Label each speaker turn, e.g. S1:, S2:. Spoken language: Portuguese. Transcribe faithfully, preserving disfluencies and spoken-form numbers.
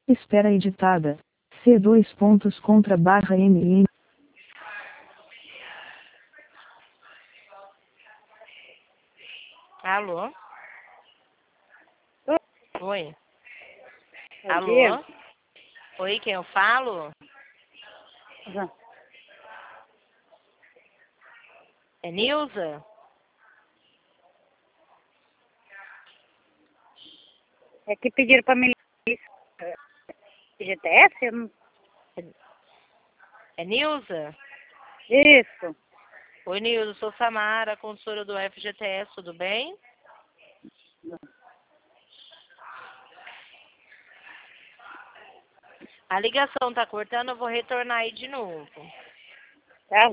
S1: Espera editada. C dois pontos contra barra M N.
S2: Alô? Oi.
S3: Bom
S2: Alô?
S3: dia.
S2: Oi, quem eu falo?
S3: Uhum.
S2: É Nilza?
S3: É que pediram para me ligar. G T S? Eu não-
S2: É Nilza?
S3: Isso.
S2: Oi, Nilza, eu sou Samara, consultora do F G T S, tudo bem? A ligação tá cortando, eu vou retornar aí de novo.